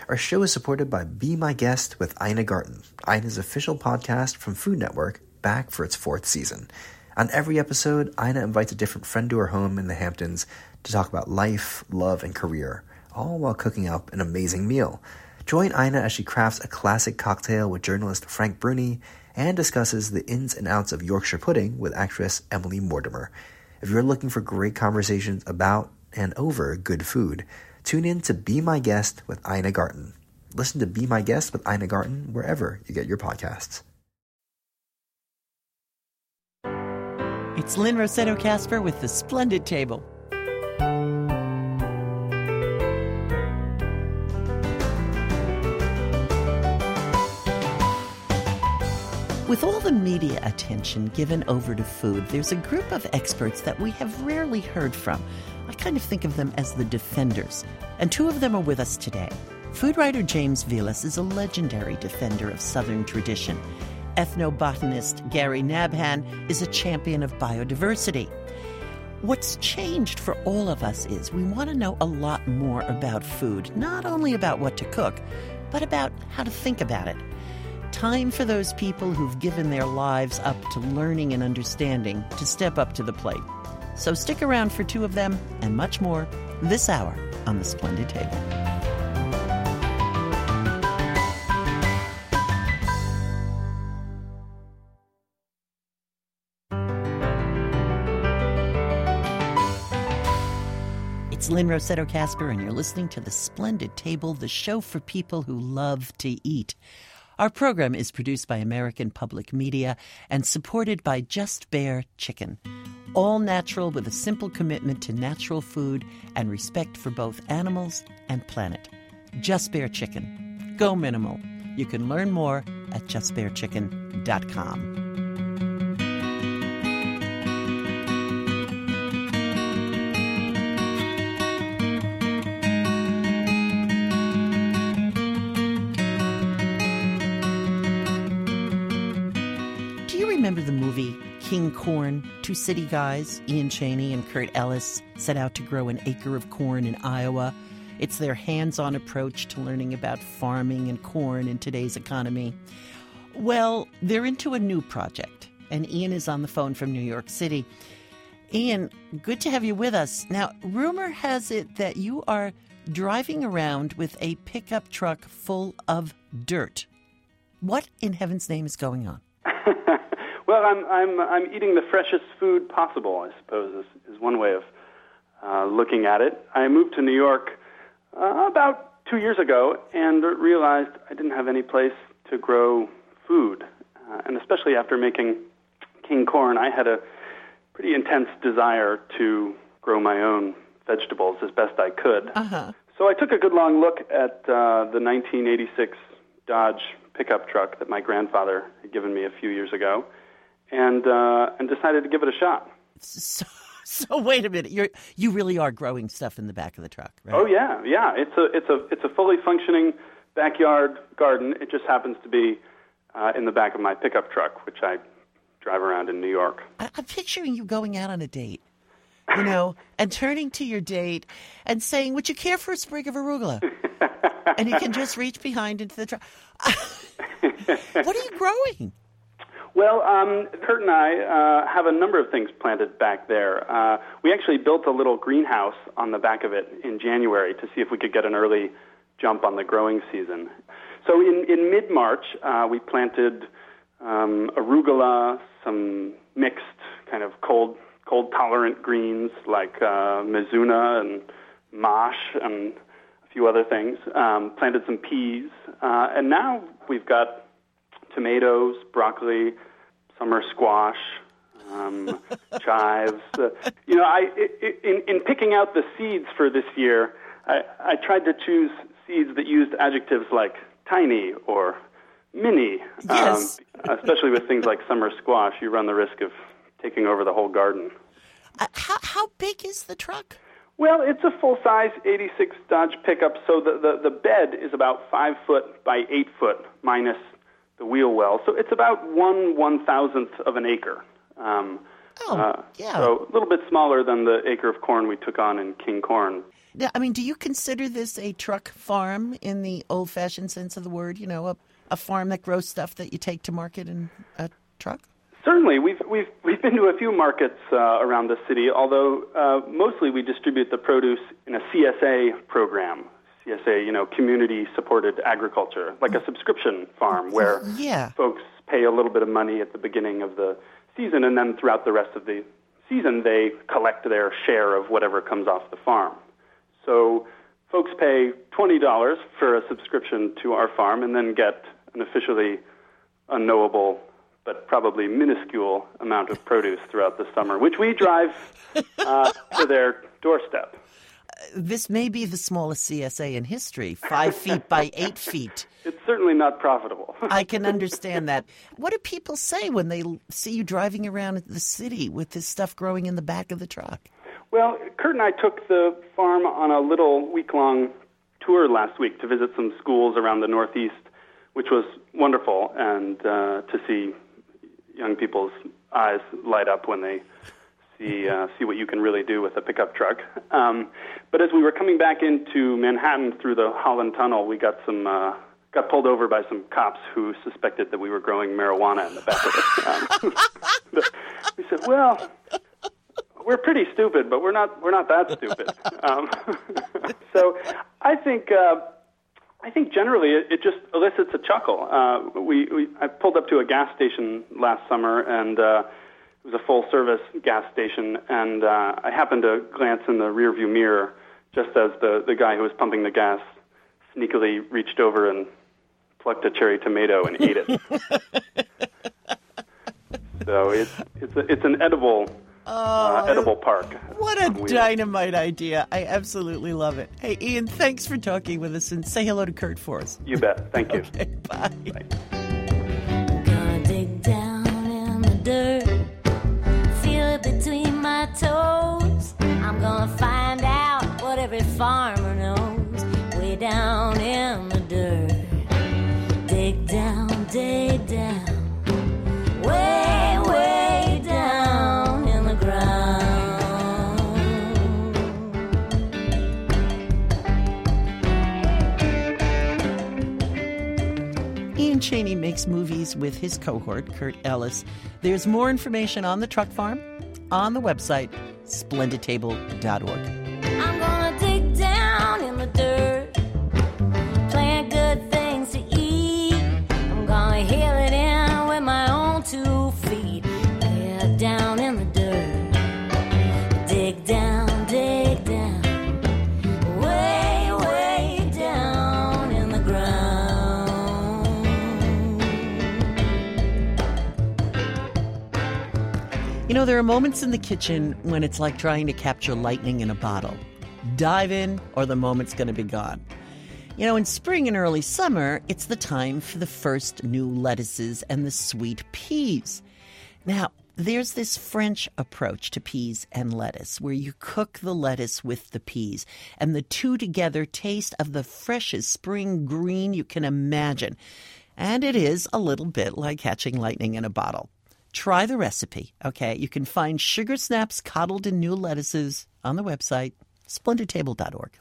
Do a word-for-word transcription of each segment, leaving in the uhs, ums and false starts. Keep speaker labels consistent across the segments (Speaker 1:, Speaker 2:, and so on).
Speaker 1: Our show is supported by Be My Guest with Ina Garten, Ina's official podcast from Food Network, back for its fourth season. On every episode, Ina invites a different friend to her home in the Hamptons to talk about life, love, and career, all while cooking up an amazing meal. Join Ina as she crafts a classic cocktail with journalist Frank Bruni and discusses the ins and outs of Yorkshire pudding with actress Emily Mortimer. If you're looking for great conversations about and over good food, tune in to Be My Guest with Ina Garten. Listen to Be My Guest with Ina Garten wherever you get your podcasts.
Speaker 2: It's Lynn Rossetto Kasper with The Splendid Table. With all the media attention given over to food, there's a group of experts that we have rarely heard from. I kind of think of them as the defenders. And two of them are with us today. Food writer James Vilas is a legendary defender of Southern tradition. Ethnobotanist Gary Nabhan is a champion of biodiversity. What's changed for all of us is we want to know a lot more about food, not only about what to cook, but about how to think about it. Time for those people who've given their lives up to learning and understanding to step up to the plate. So stick around for two of them and much more this hour on The Splendid Table. It's Lynn Rossetto Kasper, and you're listening to The Splendid Table, the show for people who love to eat. Our program is produced by American Public Media and supported by Just Bare Chicken. All natural with a simple commitment to natural food and respect for both animals and planet. Just Bare Chicken. Go minimal. You can learn more at just bare chicken dot com. Remember the movie King Corn? Two city guys, Ian Chaney and Kurt Ellis, set out to grow an acre of corn in Iowa. It's their hands-on approach to learning about farming and corn in today's economy. Well, they're into a new project, and Ian is on the phone from New York City. Ian, good to have you with us. Now, rumor has it that you are driving around with a pickup truck full of dirt. What in heaven's name is going on?
Speaker 3: Well, I'm I'm I'm eating the freshest food possible, I suppose, is, is one way of uh, looking at it. I moved to New York uh, about two years ago and realized I didn't have any place to grow food. Uh, and especially after making King Corn, I had a pretty intense desire to grow my own vegetables as best I could.
Speaker 2: Uh-huh.
Speaker 3: So I took a good long look at uh, the nineteen eighty-six Dodge pickup truck that my grandfather had given me a few years ago. And uh, and decided to give it a shot.
Speaker 2: So, so wait a minute, you you really are growing stuff in the back of the truck, right?
Speaker 3: Oh yeah, yeah. It's a it's a it's a fully functioning backyard garden. It just happens to be uh, in the back of my pickup truck, which I drive around in New York.
Speaker 2: I, I'm picturing you going out on a date, you know, and turning to your date and saying, "Would you care for a sprig of arugula?" And you can just reach behind into the truck. What are you growing?
Speaker 3: Well, um, Kurt and I uh, have a number of things planted back there. Uh, we actually built a little greenhouse on the back of it in January to see if we could get an early jump on the growing season. So in, in mid-March, uh, we planted um, arugula, some mixed kind of cold, cold-tolerant greens like uh, mizuna and mash and a few other things, um, planted some peas, uh, and now we've got tomatoes, broccoli, summer squash, um, chives. Uh, you know, I it, in, in picking out the seeds for this year, I, I tried to choose seeds that used adjectives like tiny or mini.
Speaker 2: Yes.
Speaker 3: Um, especially with things like summer squash, you run the risk of taking over the whole garden.
Speaker 2: Uh, how, how big is the truck?
Speaker 3: Well, it's a full-size eighty-six Dodge pickup, so the, the, the bed is about five foot by eight foot minus the wheel well. So it's about one one-thousandth of an acre. Um,
Speaker 2: oh,
Speaker 3: uh,
Speaker 2: yeah.
Speaker 3: So a little bit smaller than the acre of corn we took on in King Corn.
Speaker 2: Now, I mean, do you consider this a truck farm in the old-fashioned sense of the word? You know, a, a farm that grows stuff that you take to market in a truck?
Speaker 3: Certainly. We've we've we've been to a few markets uh, around the city, although uh, mostly we distribute the produce in a C S A program. C S A, you know, community-supported agriculture, like a subscription farm where
Speaker 2: yeah.
Speaker 3: folks pay a little bit of money at the beginning of the season, and then throughout the rest of the season they collect their share of whatever comes off the farm. So folks pay twenty dollars for a subscription to our farm and then get an officially unknowable but probably minuscule amount of produce throughout the summer, which we drive uh, to their doorstep.
Speaker 2: This may be the smallest C S A in history, five feet by eight feet.
Speaker 3: It's certainly not profitable.
Speaker 2: I can understand that. What do people say when they see you driving around the city with this stuff growing in the back of the truck?
Speaker 3: Well, Kurt and I took the farm on a little week-long tour last week to visit some schools around the Northeast, which was wonderful, and uh, to see young people's eyes light up when they see uh, see what you can really do with a pickup truck. Um, but as we were coming back into Manhattan through the Holland Tunnel, we got some uh, got pulled over by some cops who suspected that we were growing marijuana in the back of it. Um, we said, "Well, we're pretty stupid, but we're not we're not that stupid." Um, so I think. Uh, I think generally it, it just elicits a chuckle. Uh, we, we I pulled up to a gas station last summer, and uh, it was a full-service gas station, and uh, I happened to glance in the rearview mirror just as the, the guy who was pumping the gas sneakily reached over and plucked a cherry tomato and ate it. So it's it's a, it's an edible. Uh, edible park.
Speaker 2: What a dynamite idea. I absolutely love it. Hey, Ian, thanks for talking with us, and say hello to Kurt for us.
Speaker 3: You bet. Thank you.
Speaker 2: Okay, bye.
Speaker 3: Bye.
Speaker 4: Gonna dig down in the dirt, feel it between my toes. I'm gonna find out what every farmer knows, way down in the dirt. Dig down, dig down, way, way down in the ground.
Speaker 2: Ian Chaney makes movies with his cohort, Kurt Ellis. There's more information on the truck farm on the website, splendid table dot org.
Speaker 4: I'm gonna dig down in the dirt, plant good things to eat. I'm gonna heal it in with my own two feet. Yeah, down in the dirt. Dig down, dig down, way, way down in the ground.
Speaker 2: You know, there are moments in the kitchen when it's like trying to capture lightning in a bottle. Dive in, or the moment's going to be gone. You know, in spring and early summer, it's the time for the first new lettuces and the sweet peas. Now, there's this French approach to peas and lettuce where you cook the lettuce with the peas, and the two together taste of the freshest spring green you can imagine. And it is a little bit like catching lightning in a bottle. Try the recipe, okay? You can find sugar snaps coddled in new lettuces on the website, splendid table dot org.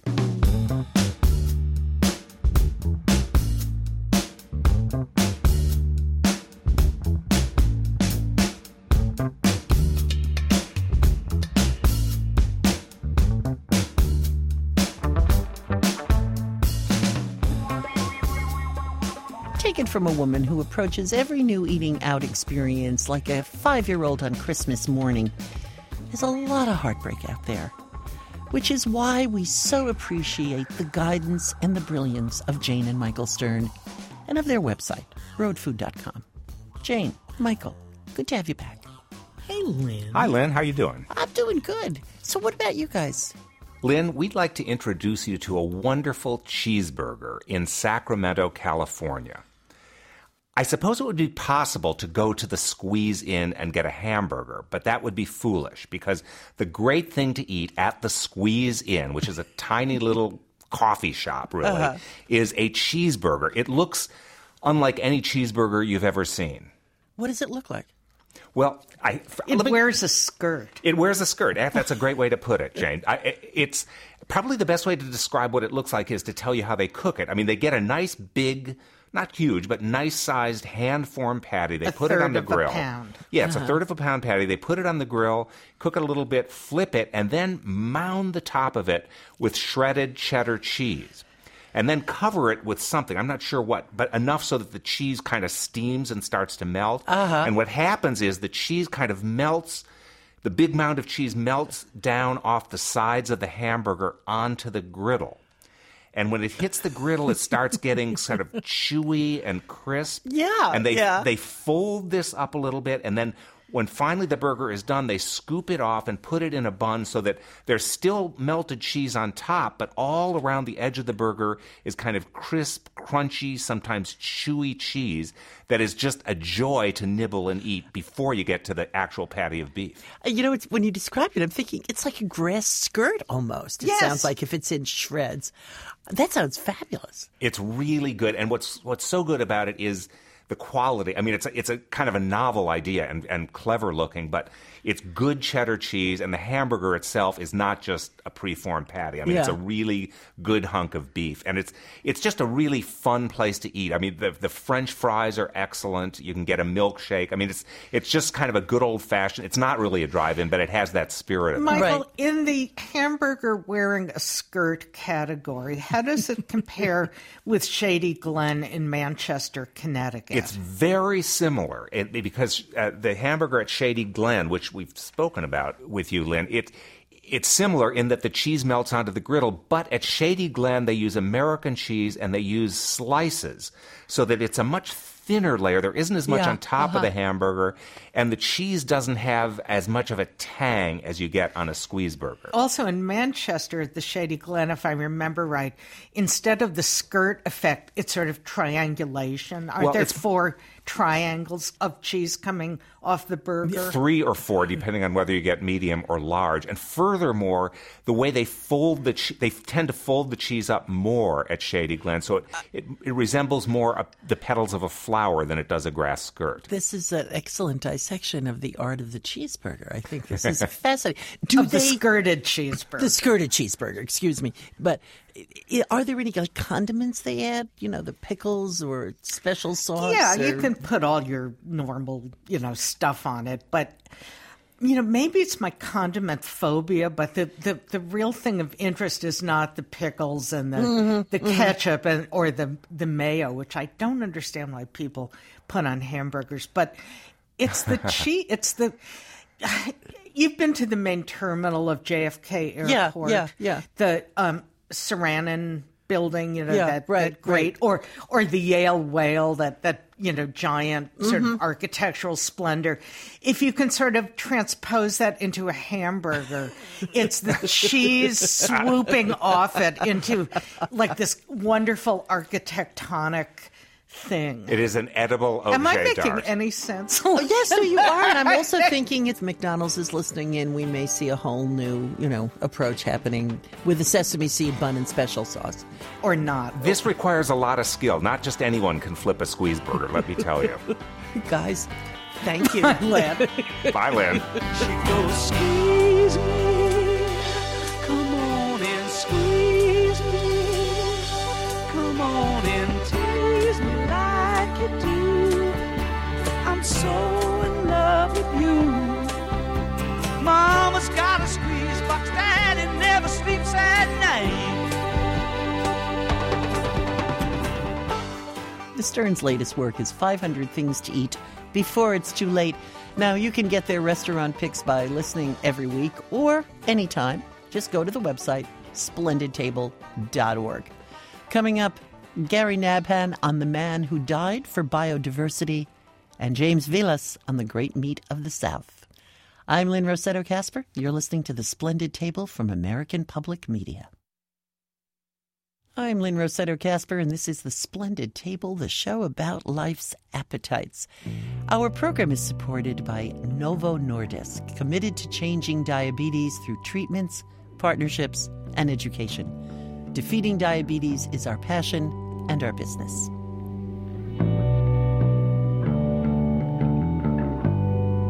Speaker 2: Taken from a woman who approaches every new eating out experience like a five-year-old on Christmas morning. There's a lot of heartbreak out there, which is why we so appreciate the guidance and the brilliance of Jane and Michael Stern and of their website, road food dot com. Jane, Michael, good to have you back. Hey, Lynn.
Speaker 5: Hi, Lynn. How you doing?
Speaker 2: I'm doing good. So what about you guys?
Speaker 5: Lynn, we'd like to introduce you to a wonderful cheeseburger in Sacramento, California. I suppose it would be possible to go to the Squeeze Inn and get a hamburger, but that would be foolish because the great thing to eat at the Squeeze Inn, which is a tiny little coffee shop, really, uh-huh. is a cheeseburger. It looks unlike any cheeseburger you've ever seen.
Speaker 2: What does it look like?
Speaker 5: Well, I
Speaker 6: It
Speaker 5: let me-
Speaker 6: wears a skirt.
Speaker 5: It wears a skirt. That's a great way to put it, Jane. I, it's probably the best way to describe what it looks like is to tell you how they cook it. I mean, they get a nice big, not huge, but nice-sized hand-formed patty. They
Speaker 6: A
Speaker 5: put it on the
Speaker 6: third of a
Speaker 5: grill.
Speaker 6: pound.
Speaker 5: Yeah, it's a third of a pound patty. They put it on the grill, cook it a little bit, flip it, and then mound the top of it with shredded cheddar cheese. And then cover it with something. I'm not sure what, but enough so that the cheese kind of steams and starts to melt.
Speaker 2: Uh-huh.
Speaker 5: And what happens is the cheese kind of melts, the big mound of cheese melts down off the sides of the hamburger onto the griddle. And when it hits the griddle, it starts getting sort of chewy and crisp.
Speaker 2: Yeah,
Speaker 5: And they
Speaker 2: yeah.
Speaker 5: they fold this up a little bit, and then when finally the burger is done, they scoop it off and put it in a bun so that there's still melted cheese on top, but all around the edge of the burger is kind of crisp, crunchy, sometimes chewy cheese that is just a joy to nibble and eat before you get to the actual patty of beef.
Speaker 2: You know, it's, when you describe it, I'm thinking it's like a grass skirt almost. It
Speaker 6: Yes.
Speaker 2: sounds like if it's in shreds. That sounds fabulous.
Speaker 5: It's really good, and what's what's so good about it is the quality. I mean, it's a, it's a kind of a novel idea and, and clever looking, but it's good cheddar cheese, and the hamburger itself is not just a preformed patty. I mean, it's
Speaker 2: Yeah.
Speaker 5: a really good hunk of beef, and it's it's just a really fun place to eat. I mean, the the French fries are excellent. You can get a milkshake. I mean, it's it's just kind of a good old fashioned. It's not really a drive-in, but it has that spirit of it.
Speaker 6: Michael,
Speaker 2: Right.
Speaker 6: in the hamburger wearing a skirt category, how does it compare with Shady Glen in Manchester, Connecticut?
Speaker 5: It's very similar it, because uh, the hamburger at Shady Glen, which we've spoken about with you, Lynn, it it's similar in that the cheese melts onto the griddle, but at Shady Glen they use American cheese and they use slices so that it's a much thinner layer. There isn't as much
Speaker 2: Yeah,
Speaker 5: on top
Speaker 2: uh-huh.
Speaker 5: of the hamburger, and the cheese doesn't have as much of a tang as you get on a squeeze burger.
Speaker 6: Also in Manchester, at the Shady Glen, if I remember right, instead of the skirt effect, it's sort of triangulation. Aren't
Speaker 5: Well,
Speaker 6: there
Speaker 5: it's-
Speaker 6: four triangles of cheese coming off the burger?
Speaker 5: Three or four, depending on whether you get medium or large. And furthermore, the way they fold the che- they tend to fold the cheese up more at Shady Glen, so it it, it resembles more a, the petals of a flower than it does a grass skirt.
Speaker 2: This is an excellent dissection of the art of the cheeseburger. I think this is fascinating. Do
Speaker 6: Of the
Speaker 2: they
Speaker 6: skirted cheeseburger.
Speaker 2: the skirted cheeseburger? Excuse me, but i- are there any like condiments they add? You know, the pickles or special sauce?
Speaker 6: Yeah, you
Speaker 2: or-
Speaker 6: can put all your normal, you know, stuff on it, but you know, maybe it's my condiment phobia, but the, the, the real thing of interest is not the pickles and the
Speaker 2: Mm-hmm,
Speaker 6: the ketchup and or the the mayo, which I don't understand why people put on hamburgers, but it's the cheese. It's the you've been to the main terminal of J F K
Speaker 2: Yeah,
Speaker 6: Airport,
Speaker 2: yeah, yeah.
Speaker 6: The um, Sarannon building, you know,
Speaker 2: Yeah,
Speaker 6: that,
Speaker 2: right,
Speaker 6: that great,
Speaker 2: right.
Speaker 6: or or the Yale Whale, that that you know giant sort
Speaker 2: Mm-hmm.
Speaker 6: of architectural splendor. If you can sort of transpose that into a hamburger, it's the cheese swooping off it into like this wonderful architectonic thing.
Speaker 5: It is an edible objet
Speaker 6: Am I making
Speaker 5: d'art.
Speaker 6: any sense?
Speaker 2: Oh, yes, no, you are. And I'm also thinking if McDonald's is listening in, we may see a whole new, you know, approach happening with the sesame seed bun and special sauce.
Speaker 6: Or not?
Speaker 5: This requires a lot of skill. Not just anyone can flip a squeeze burger, let me tell you.
Speaker 2: Guys, thank you. Lynn.
Speaker 5: Bye, Lynn.
Speaker 7: Go squeeze me, come on and squeeze me, come on and tease me like you do. I'm so in love with you. Mama's got a squeeze box, Daddy never sleeps at night.
Speaker 2: The Stearns' latest work is five hundred Things to Eat Before It's Too Late. Now, you can get their restaurant picks by listening every week or anytime. Just go to the website, splendid table dot org. Coming up, Gary Nabhan on the man who died for biodiversity, and James Vilas on the great meat of the South. I'm Lynn Rossetto Kasper. You're listening to The Splendid Table from American Public Media. I'm Lynn Rossetto Kasper, and this is The Splendid Table, the show about life's appetites. Our program is supported by Novo Nordisk, committed to changing diabetes through treatments, partnerships, and education. Defeating diabetes is our passion and our business.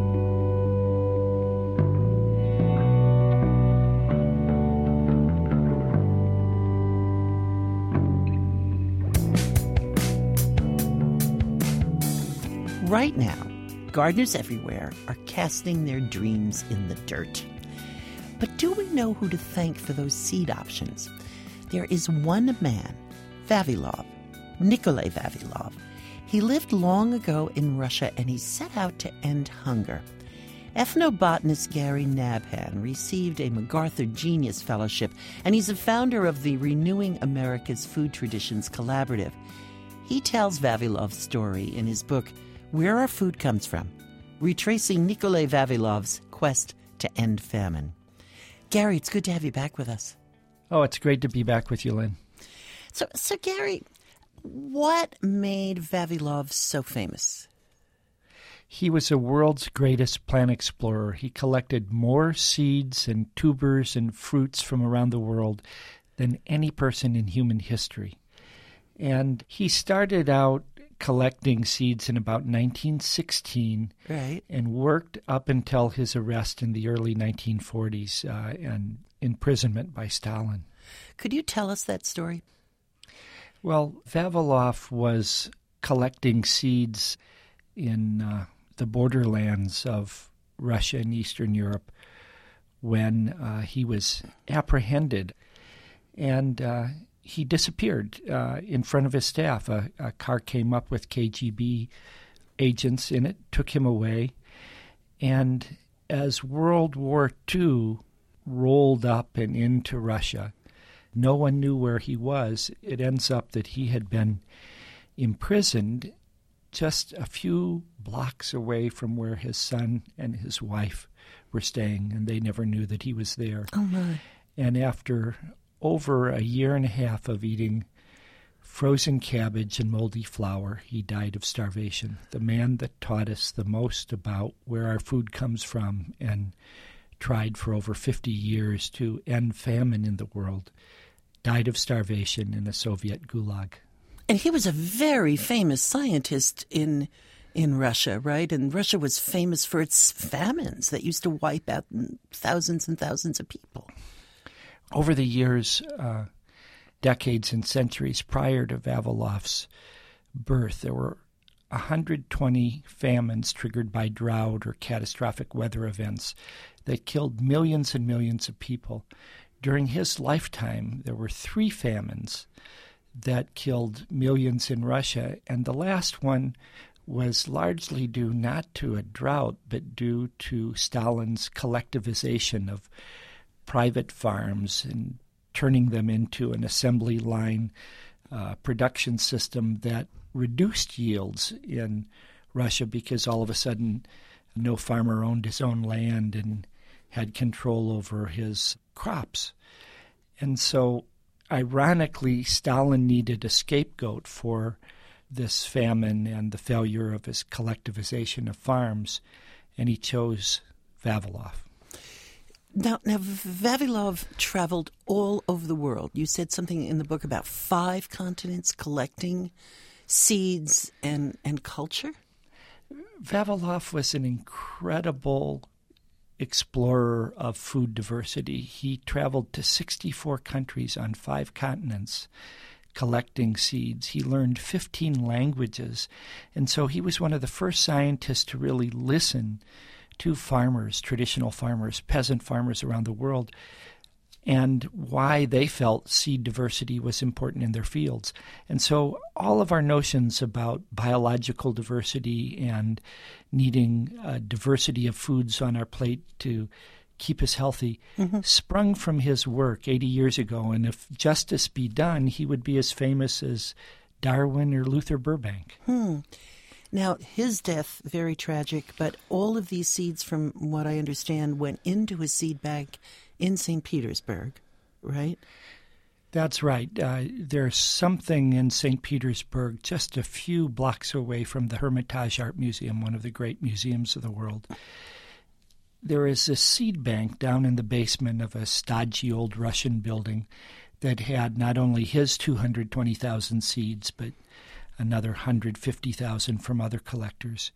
Speaker 2: Right now, gardeners everywhere are casting their dreams in the dirt. But do we know who to thank for those seed options? There is one man, Vavilov, Nikolai Vavilov. He lived long ago in Russia, and he set out to end hunger. Ethnobotanist Gary Nabhan received a MacArthur Genius Fellowship, and he's a founder of the Renewing America's Food Traditions Collaborative. He tells Vavilov's story in his book, Where Our Food Comes From, retracing Nikolai Vavilov's quest to end famine. Gary, it's good to have you back with us.
Speaker 8: Oh, it's great to be back with you, Lynn.
Speaker 2: So, so Gary, what made Vavilov so famous?
Speaker 8: He was the world's greatest plant explorer. He collected more seeds and tubers and fruits from around the world than any person in human history. And he started out collecting seeds in about nineteen sixteen,
Speaker 2: Right.
Speaker 8: and worked up until his arrest in the early nineteen forties uh, and imprisonment by Stalin.
Speaker 2: Could you tell us that story?
Speaker 8: Well, Vavilov was collecting seeds in uh, the borderlands of Russia and Eastern Europe when uh, he was apprehended, and uh, he disappeared uh, in front of his staff. A, a car came up with K G B agents in it, took him away, and as World War Two rolled up and into Russia, no one knew where he was. It ends up that he had been imprisoned just a few blocks away from where his son and his wife were staying, and they never knew that he was there.
Speaker 2: Oh, my.
Speaker 8: And after over a year and a half of eating frozen cabbage and moldy flour, he died of starvation. The man that taught us the most about where our food comes from and tried for over fifty years to end famine in the world died of starvation in a Soviet gulag.
Speaker 2: And he was a very famous scientist in in Russia, right? And Russia was famous for its famines that used to wipe out thousands and thousands of people.
Speaker 8: Over the years, uh, decades and centuries prior to Vavilov's birth, there were one hundred twenty famines triggered by drought or catastrophic weather events that killed millions and millions of people. During his lifetime, there were three famines that killed millions in Russia, and the last one was largely due not to a drought, but due to Stalin's collectivization of private farms and turning them into an assembly line uh, production system that reduced yields in Russia because all of a sudden no farmer owned his own land and had control over his crops. And so, ironically, Stalin needed a scapegoat for this famine and the failure of his collectivization of farms, and he chose Vavilov.
Speaker 2: Now, now, Vavilov traveled all over the world. You said something in the book about five continents collecting seeds and, and culture?
Speaker 8: Vavilov was an incredible explorer of food diversity. He traveled to sixty-four countries on five continents collecting seeds. He learned fifteen languages, and so he was one of the first scientists to really listen to farmers, traditional farmers, peasant farmers around the world, and why they felt seed diversity was important in their fields. And so all of our notions about biological diversity and needing a diversity of foods on our plate to keep us healthy mm-hmm. sprung from his work eighty years ago. And if justice be done, he would be as famous as Darwin or Luther Burbank.
Speaker 2: Hmm. Now, his death, very tragic, but all of these seeds, from what I understand, went into his seed bank in Saint Petersburg, right?
Speaker 8: That's right. Uh, there's something in Saint Petersburg just a few blocks away from the Hermitage Art Museum, one of the great museums of the world. There is a seed bank down in the basement of a stodgy old Russian building that had not only his two hundred twenty thousand seeds, but another one hundred fifty thousand from other collectors.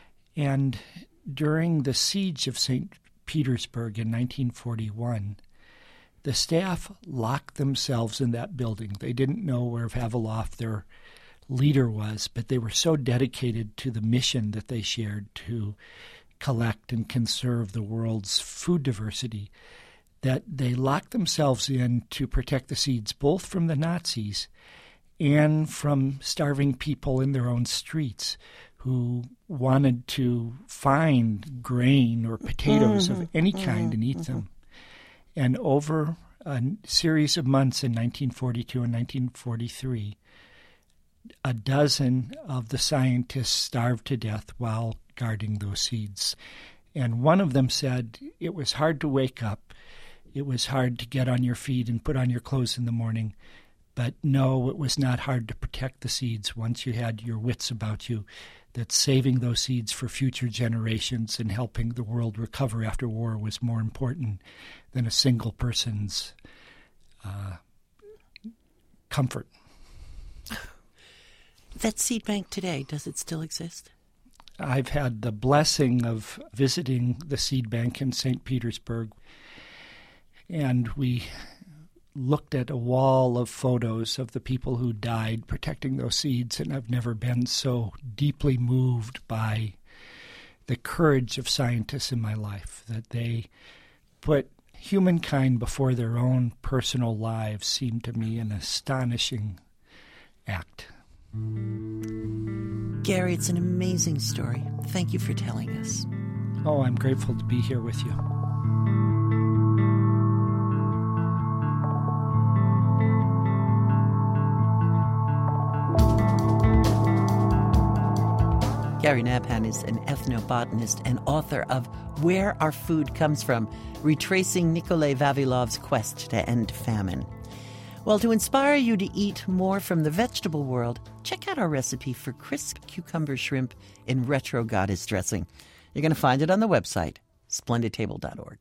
Speaker 8: And during the siege of Saint Petersburg in nineteen forty-one, the staff locked themselves in that building. They didn't know where Vavilov, their leader was, but they were so dedicated to the mission that they shared to collect and conserve the world's food diversity that they locked themselves in to protect the seeds both from the Nazis and from starving people in their own streets who wanted to find grain or potatoes mm-hmm. of any kind mm-hmm. and eat them. And over a series of months in nineteen forty-two and nineteen forty-three, a dozen of the scientists starved to death while guarding those seeds. And one of them said it was hard to wake up. It was hard to get on your feet and put on your clothes in the morning. But no, it was not hard to protect the seeds once you had your wits about you, that saving those seeds for future generations and helping the world recover after war was more important than a single person's uh, comfort.
Speaker 2: That seed bank today, does it still exist?
Speaker 8: I've had the blessing of visiting the seed bank in Saint Petersburg, and we looked at a wall of photos of the people who died protecting those seeds, and I've never been so deeply moved by the courage of scientists in my life, that they put humankind before their own personal lives seemed to me an astonishing act.
Speaker 2: Gary, it's an amazing story. Thank you for telling us.
Speaker 8: Oh, I'm grateful to be here with you.
Speaker 2: Gary Nabhan is an ethnobotanist and author of Where Our Food Comes From, retracing Nikolai Vavilov's quest to end famine. Well, to inspire you to eat more from the vegetable world, check out our recipe for crisp cucumber shrimp in retro goddess dressing. You're going to find it on the website, splendid table dot org.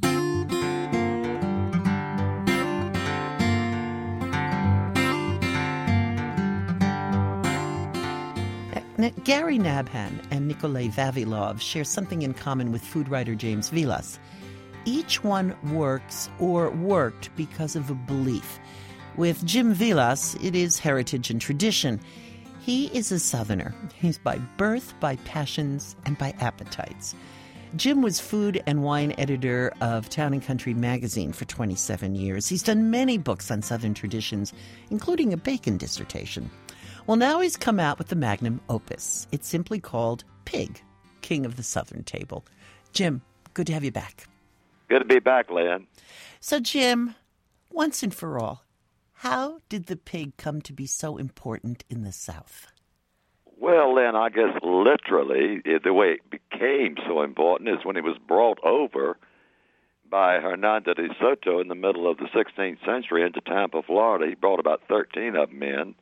Speaker 2: Now, Gary Nabhan and Nikolai Vavilov share something in common with food writer James Vilas. Each one works or worked because of a belief. With Jim Vilas, it is heritage and tradition. He is a Southerner. He's by birth, by passions, and by appetites. Jim was food and wine editor of Town and Country magazine for twenty-seven years. He's done many books on Southern traditions, including a bacon dissertation. Well, now he's come out with the magnum opus. It's simply called Pig, King of the Southern Table. Jim, good to have you back.
Speaker 9: Good to be back, Lynn.
Speaker 2: So, Jim, once and for all, how did the pig come to be so important in the South?
Speaker 9: Well, Lynn, I guess literally it, the way it became so important is when it was brought over by Hernando de Soto in the middle of the sixteenth century into Tampa, Florida. He brought about thirteen of them in.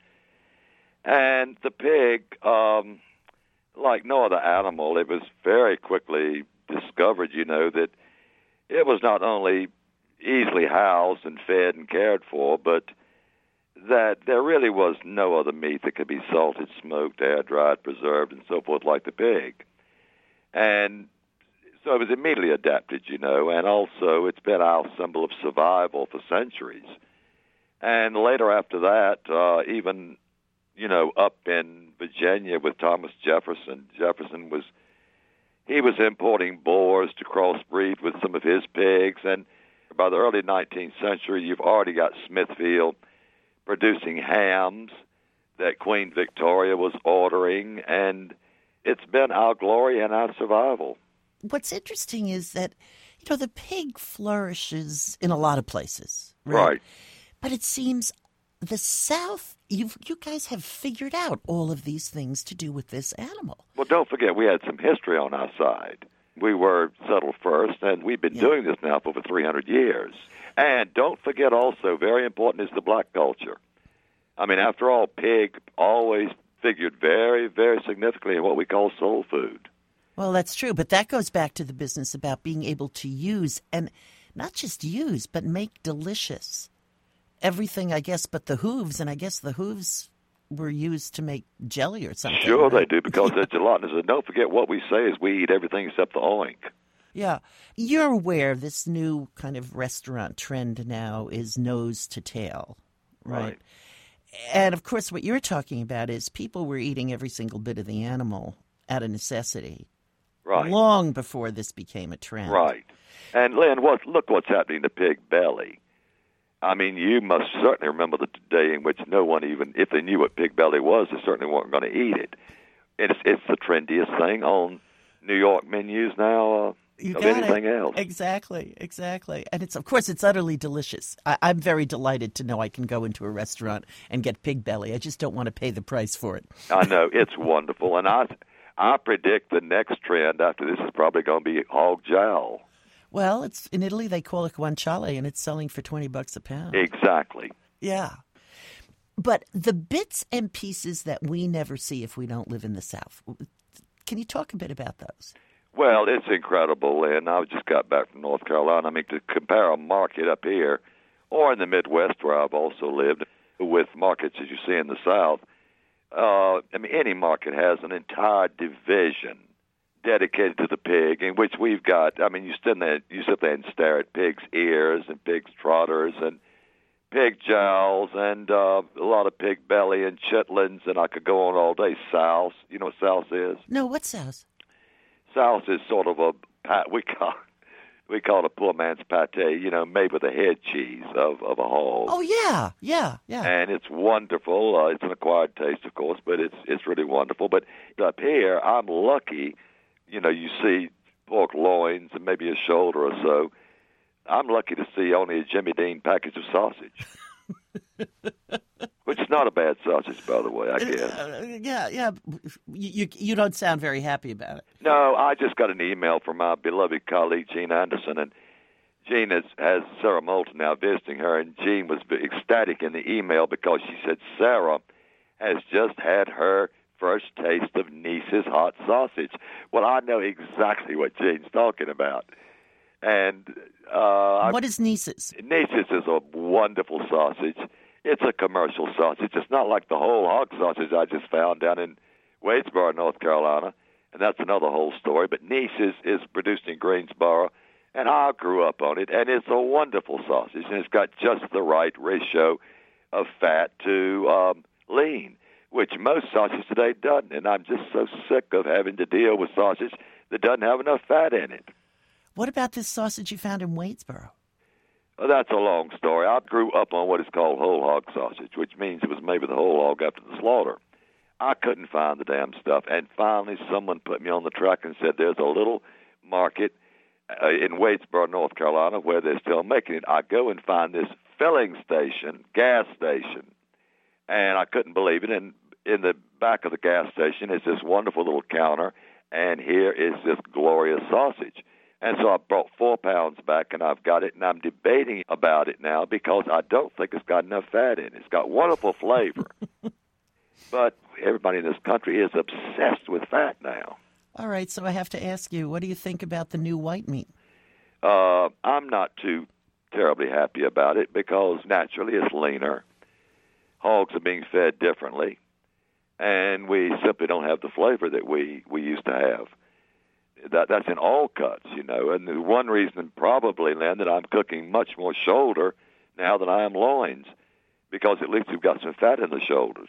Speaker 9: And the pig, um, like no other animal, it was very quickly discovered, you know, that it was not only easily housed and fed and cared for, but that there really was no other meat that could be salted, smoked, air-dried, preserved, and so forth like the pig. And so it was immediately adapted, you know, and also it's been our symbol of survival for centuries. And later after that, uh, even, you know, up in Virginia with Thomas Jefferson, Jefferson was, he was importing boars to crossbreed with some of his pigs, and by the early nineteenth century, you've already got Smithfield producing hams that Queen Victoria was ordering, and it's been our glory and our survival.
Speaker 2: What's interesting is that, you know, the pig flourishes in a lot of places, right?
Speaker 9: Right.
Speaker 2: But it seems the South, you've, you guys have figured out all of these things to do with this animal.
Speaker 9: Well, don't forget, we had some history on our side. We were settled first, and we've been yeah. doing this now for over three hundred years. And don't forget also, very important is the black culture. I mean, after all, pig always figured very, very significantly in what we call soul food.
Speaker 2: Well, that's true, but that goes back to the business about being able to use, and not just use, but make delicious everything, I guess, but the hooves, and I guess the hooves were used to make jelly or something.
Speaker 9: Sure
Speaker 2: right?
Speaker 9: they do, because they're gelatinous. And don't forget, what we say is we eat everything except the oink.
Speaker 2: Yeah. You're aware this new kind of restaurant trend now is nose to tail, right?
Speaker 9: Right.
Speaker 2: And, of course, what you're talking about is people were eating every single bit of the animal out of necessity.
Speaker 9: Right.
Speaker 2: Long before this became a trend.
Speaker 9: Right. And, Lynn, what, look what's happening to pig belly. I mean, you must certainly remember the day in which no one even, if they knew what pig belly was, they certainly weren't going to eat it. It's, it's the trendiest thing on New York menus now. Uh,
Speaker 2: You
Speaker 9: of
Speaker 2: got
Speaker 9: anything
Speaker 2: it.
Speaker 9: else.
Speaker 2: Exactly, exactly. And it's, of course, it's utterly delicious. I, I'm very delighted to know I can go into a restaurant and get pig belly. I just don't want to pay the price for it.
Speaker 9: I know. It's wonderful. And I, I predict the next trend after this is probably going to be hog jowl.
Speaker 2: Well, it's in Italy, they call it guanciale, and it's selling for twenty bucks a pound.
Speaker 9: Exactly.
Speaker 2: Yeah. But the bits and pieces that we never see if we don't live in the South, can you talk a bit about those?
Speaker 9: Well, it's incredible, and I just got back from North Carolina. I mean, to compare a market up here or in the Midwest where I've also lived with markets as you see in the South, uh, I mean, any market has an entire division dedicated to the pig, in which we've got, I mean, you sit there, you sit there and stare at pig's ears and pig's trotters and pig jowls and uh, a lot of pig belly and chitlins, and I could go on all day. Souse, you know what souse is?
Speaker 2: No, what's souse?
Speaker 9: Souse is sort of a pat. We call we call it a poor man's pate. You know, made with the head cheese of of a hog.
Speaker 2: Oh yeah, yeah, yeah.
Speaker 9: And it's wonderful. Uh, it's an acquired taste, of course, but it's it's really wonderful. But up here, I'm lucky. You know, you see pork loins and maybe a shoulder or so. I'm lucky to see only a Jimmy Dean package of sausage. Which is not a bad sausage, by the way, I guess.
Speaker 2: Uh, yeah, yeah. You, you you don't sound very happy about it.
Speaker 9: No, I just got an email from my beloved colleague, Gene Anderson, and Gene has, has Sarah Moulton now visiting her, and Gene was ecstatic in the email because she said Sarah has just had her first taste of Nice's hot sausage. Well, I know exactly what Gene's talking about. And uh,
Speaker 2: what is Nice's?
Speaker 9: Nice's is a wonderful sausage. It's a commercial sausage. It's not like the whole hog sausage I just found down in Wadesboro, North Carolina, and that's another whole story. But Nice's is produced in Greensboro, and I grew up on it, and it's a wonderful sausage, and it's got just the right ratio of fat to um, lean, which most sausage today doesn't. And I'm just so sick of having to deal with sausage that doesn't have enough fat in it.
Speaker 2: What about this sausage you found in Wadesboro?
Speaker 9: Well, that's a long story. I grew up on what is called whole hog sausage, which means it was made with the whole hog after the slaughter. I couldn't find the damn stuff, and finally someone put me on the track and said there's a little market uh, in Wadesboro, North Carolina, where they're still making it. I go and find this filling station, gas station, and I couldn't believe it. And in the back of the gas station is this wonderful little counter, and here is this glorious sausage. And so I brought four pounds back, and I've got it, and I'm debating about it now because I don't think it's got enough fat in it. It's got wonderful flavor. But everybody in this country is obsessed with fat now.
Speaker 2: All right, so I have to ask you, what do you think about the new white meat?
Speaker 9: Uh, I'm not too terribly happy about it because naturally it's leaner. Hogs are being fed differently, and we simply don't have the flavor that we, we used to have. That that's in all cuts, you know. And the one reason probably, Lynn, that I'm cooking much more shoulder now than I am loins, because at least we've got some fat in the shoulders.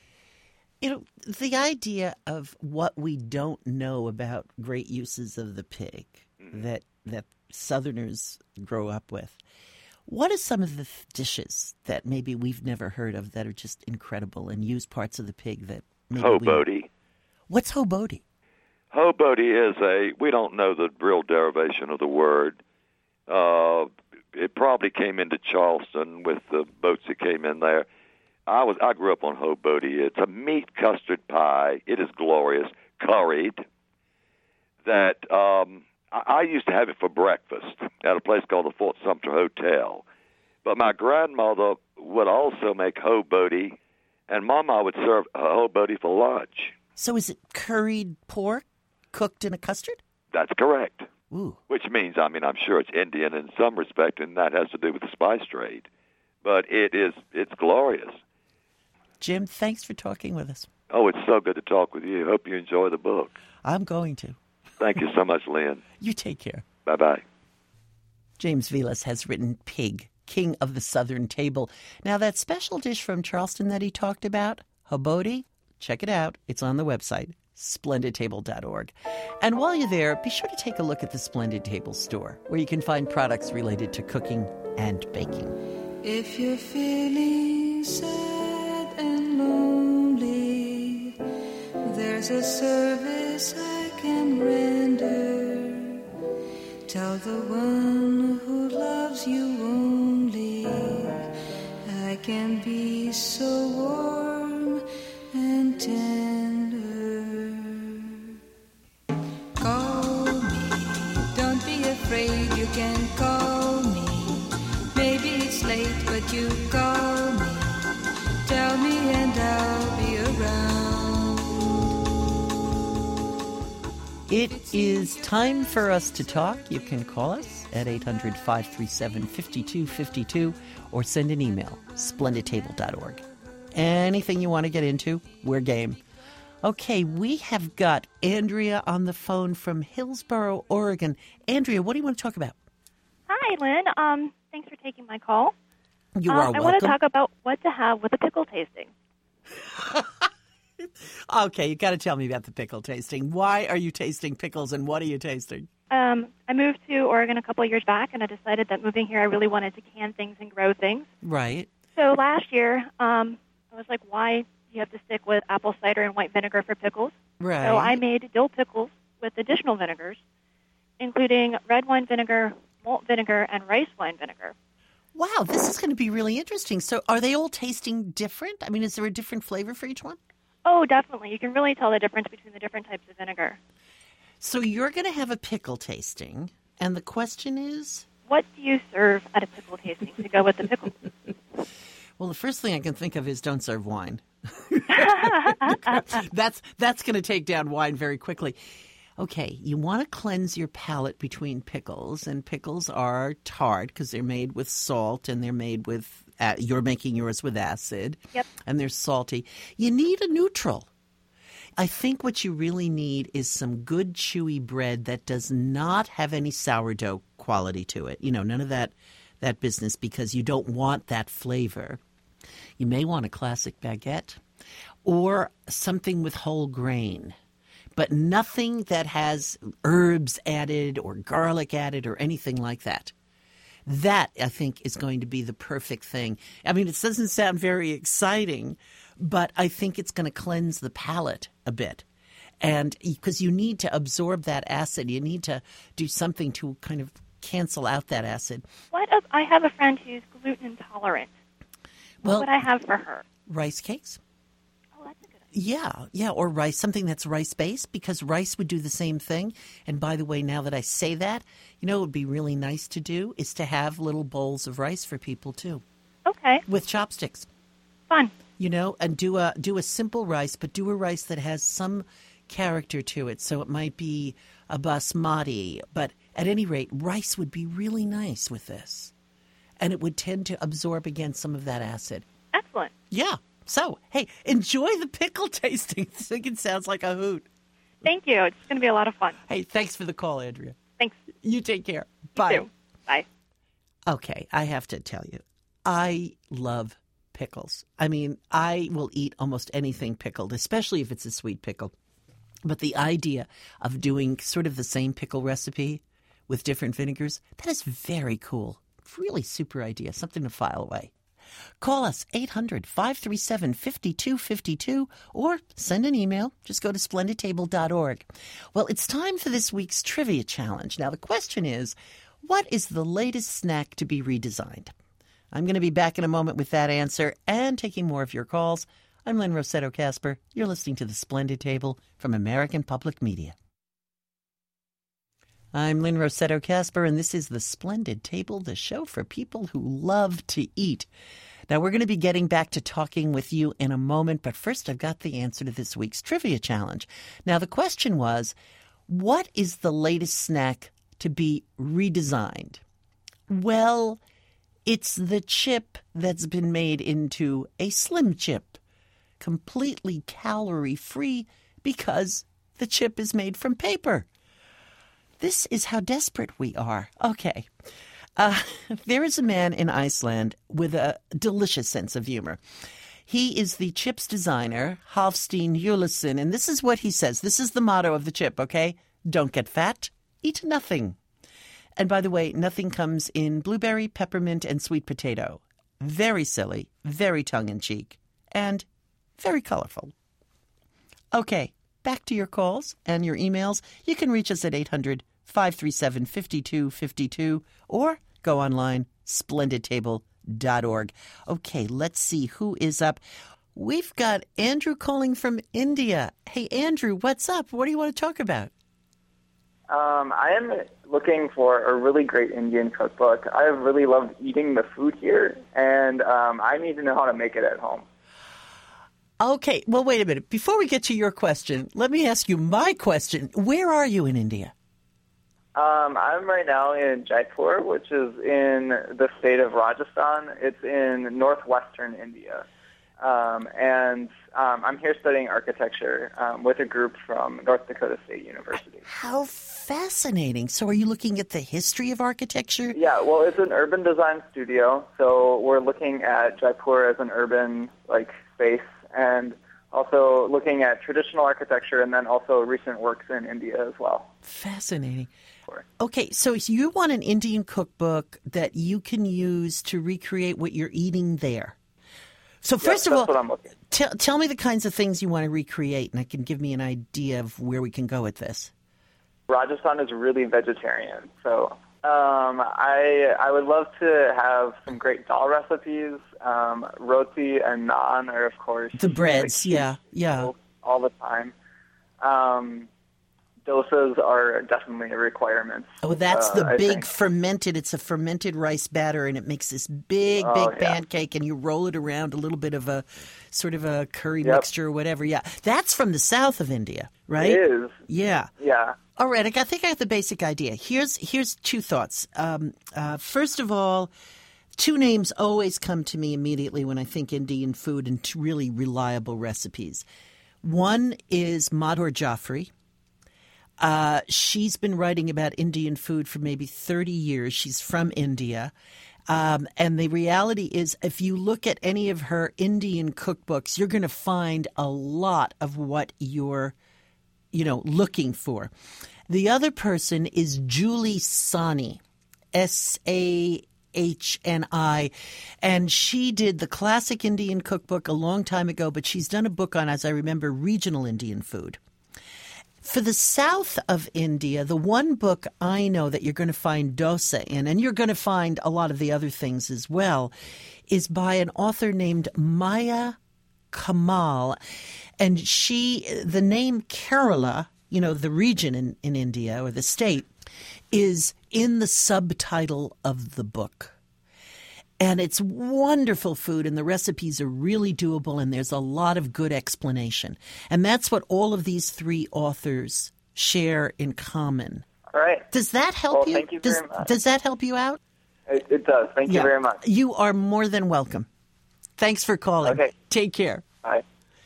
Speaker 2: You know, the idea of what we don't know about great uses of the pig mm-hmm. that that Southerners grow up with. What are some of the dishes that maybe we've never heard of that are just incredible and use parts of the pig that maybe
Speaker 9: Hobody.
Speaker 2: We... What's hobody?
Speaker 9: Hobody is a, we don't know the real derivation of the word. Uh, it probably came into Charleston with the boats that came in there. I was I grew up on hobody. It's a meat custard pie. It is glorious, curried. That um, I, I used to have it for breakfast at a place called the Fort Sumter Hotel. But my grandmother would also make hobody, and Mama would serve hobody for lunch.
Speaker 2: So is it curried pork cooked in a custard?
Speaker 9: That's correct.
Speaker 2: Ooh.
Speaker 9: Which means, I mean, I'm sure it's Indian in some respect, and that has to do with the spice trade. But it is, it's glorious.
Speaker 2: Jim, thanks for talking with us.
Speaker 9: Oh, it's so good to talk with you. Hope you enjoy the book.
Speaker 2: I'm going to.
Speaker 9: Thank you so much, Lynn.
Speaker 2: You take care.
Speaker 9: Bye-bye.
Speaker 2: James Vilas has written Pig, king of the southern table. Now, that special dish from Charleston that he talked about, Habodi, check it out. It's on the website, splendid table dot org. And while you're there, be sure to take a look at the Splendid Table store, where you can find products related to cooking and baking.
Speaker 10: If you're feeling sad and lonely, there's a service I can render. Tell the one who loves you only, I can be so warm and tender. Call me, don't be afraid, you can call me. Maybe it's late, but you call me. Tell me and I'll be around.
Speaker 2: It is time for us to talk. You can call us at eight hundred, five three seven, five two five two or send an email, splendid table dot org. Anything you want to get into, we're game. Okay, we have got Andrea on the phone from Hillsboro, Oregon. Andrea, what do you want to talk about?
Speaker 11: Hi, Lynn. Um, thanks for taking my call.
Speaker 2: You
Speaker 11: um,
Speaker 2: are
Speaker 11: I
Speaker 2: welcome.
Speaker 11: want to talk about what to have with a pickle tasting.
Speaker 2: Okay, you got to tell me about the pickle tasting. Why are you tasting pickles, and what are you tasting?
Speaker 11: Um, I moved to Oregon a couple of years back, and I decided that moving here, I really wanted to can things and grow things.
Speaker 2: Right.
Speaker 11: So last year, um, I was like, why do you have to stick with apple cider and white vinegar for pickles?
Speaker 2: Right.
Speaker 11: So I made dill pickles with additional vinegars, including red wine vinegar, malt vinegar, and rice wine vinegar.
Speaker 2: Wow, this is going to be really interesting. So are they all tasting different? I mean, is there a different flavor for each one?
Speaker 11: Oh, definitely. You can really tell the difference between the different types of vinegar.
Speaker 2: So you're going to have a pickle tasting, and the question is?
Speaker 11: What do you serve at a pickle tasting to go with the pickles?
Speaker 2: Well, the first thing I can think of is don't serve wine. that's that's going to take down wine very quickly. Okay, you want to cleanse your palate between pickles, and pickles are tart because they're made with salt and they're made with, uh, you're making yours with acid.
Speaker 11: Yep.
Speaker 2: And they're salty. You need a neutral. I think what you really need is some good chewy bread that does not have any sourdough quality to it. You know, none of that, that business, because you don't want that flavor. You may want a classic baguette or something with whole grain, but nothing that has herbs added or garlic added or anything like that. That, I think, is going to be the perfect thing. I mean, it doesn't sound very exciting, but I think it's going to cleanse the palate a bit. And because you need to absorb that acid, you need to do something to kind of cancel out that acid.
Speaker 11: What if I have a friend who's gluten intolerant? What
Speaker 2: Well,
Speaker 11: would I have for her?
Speaker 2: Rice cakes?
Speaker 11: Oh, that's a good idea.
Speaker 2: Yeah, yeah, or rice, something that's rice-based, because rice would do the same thing. And by the way, now that I say that, you know what would be really nice to do is to have little bowls of rice for people, too.
Speaker 11: Okay.
Speaker 2: With chopsticks.
Speaker 11: Fun.
Speaker 2: You know, and do a do a simple rice, but do a rice that has some character to it. So it might be a basmati, but at any rate, rice would be really nice with this. And it would tend to absorb again some of that acid.
Speaker 11: Excellent.
Speaker 2: Yeah. So, hey, enjoy the pickle tasting. I think it sounds like a hoot.
Speaker 11: Thank you. It's going to be a lot of fun.
Speaker 2: Hey, thanks for the call, Andrea.
Speaker 11: Thanks.
Speaker 2: You take care. Bye.
Speaker 11: You too. Bye.
Speaker 2: Okay, I have to tell you, I love pickles. I mean, I will eat almost anything pickled, especially if it's a sweet pickle. But the idea of doing sort of the same pickle recipe with different vinegars, that is very cool. Really super idea, something to file away. Call us, eight hundred, five three seven, five two five two, or send an email. Just go to splendid table dot org. Well, it's time for this week's trivia challenge. Now, the question is, what is the latest snack to be redesigned? I'm going to be back in a moment with that answer and taking more of your calls. I'm Lynn Rossetto Kasper. You're listening to The Splendid Table from American Public Media. I'm Lynn Rossetto Kasper, and this is The Splendid Table, the show for people who love to eat. Now, we're going to be getting back to talking with you in a moment, but first I've got the answer to this week's trivia challenge. Now, the question was, what is the latest snack to be redesigned? Well, it's the chip that's been made into a slim chip, completely calorie-free because the chip is made from paper. This is how desperate we are. Okay. Uh, there is a man in Iceland with a delicious sense of humor. He is the chips designer, Hafstein Julason, and this is what he says. This is the motto of the chip, okay? Don't get fat, eat nothing. And by the way, nothing comes in blueberry, peppermint, and sweet potato. Very silly, very tongue-in-cheek, and very colorful. Okay, back to your calls and your emails. You can reach us at eight hundred, five three seven, five two five two or go online, splendid table dot org. Okay, let's see who is up. We've got Andrew calling from India. Hey, Andrew, what's up? What do you want to talk about?
Speaker 12: Um, I am looking for a really great Indian cookbook. I have really loved eating the food here, and um, I need to know how to make it at home.
Speaker 2: Okay, well, wait a minute. Before we get to your question, let me ask you my question. Where are you in India?
Speaker 12: Um, I'm right now in Jaipur, which is in the state of Rajasthan. It's in northwestern India. Um, and um, I'm here studying architecture um, with a group from North Dakota State University.
Speaker 2: How fascinating. So are you looking at the history of architecture?
Speaker 12: Yeah, well, it's an urban design studio, so we're looking at Jaipur as an urban like space, and also looking at traditional architecture and then also recent works in India as well.
Speaker 2: Fascinating. Okay, so you want an Indian cookbook that you can use to recreate what you're eating there. So first
Speaker 12: yep,
Speaker 2: of all,
Speaker 12: what I'm looking.
Speaker 2: T- tell me the kinds of things you want to recreate, and I can give me an idea of where we can go with this.
Speaker 12: Rajasthan is really vegetarian, so um, I I would love to have some great dal recipes. Um, roti and naan are, of course,
Speaker 2: the breads.
Speaker 12: Like,
Speaker 2: yeah, yeah,
Speaker 12: all the time. Um, Dosas are definitely a requirement.
Speaker 2: Oh, that's
Speaker 12: uh,
Speaker 2: the
Speaker 12: I
Speaker 2: big
Speaker 12: think.
Speaker 2: fermented. It's a fermented rice batter, and it makes this big,
Speaker 12: Oh,
Speaker 2: big
Speaker 12: yeah.
Speaker 2: pancake, and you roll it around a little bit of a sort of a curry
Speaker 12: Yep.
Speaker 2: mixture or whatever. Yeah, that's from the south of India, right?
Speaker 12: It is.
Speaker 2: Yeah.
Speaker 12: Yeah.
Speaker 2: All right, I think I have the basic idea. Here's here's two thoughts. Um, uh, first of all, two names always come to me immediately when I think Indian food and two really reliable recipes. One is Madhur Jaffrey. Uh, she's been writing about Indian food for maybe thirty years. She's from India. Um, and the reality is, if you look at any of her Indian cookbooks, you're going to find a lot of what you're, you know, looking for. The other person is Julie Sani, S A H N I, and she did the classic Indian cookbook a long time ago, but she's done a book on, as I remember, regional Indian food. For the south of India, the one book I know that you're going to find dosa in, and you're going to find a lot of the other things as well, is by an author named Maya Kamal. And she, the name Kerala, you know, the region in, in India or the state, is in the subtitle of the book. And it's wonderful food, and the recipes are really doable, and there's a lot of good explanation. And that's what all of these three authors share in common.
Speaker 12: All right.
Speaker 2: Does that help
Speaker 12: Well,
Speaker 2: you?
Speaker 12: thank you
Speaker 2: does,
Speaker 12: very much.
Speaker 2: does that help you out?
Speaker 12: It, it does. Thank you
Speaker 2: Yeah.
Speaker 12: very much.
Speaker 2: You are more than welcome. Thanks for calling.
Speaker 12: Okay.
Speaker 2: Take care.
Speaker 12: Bye.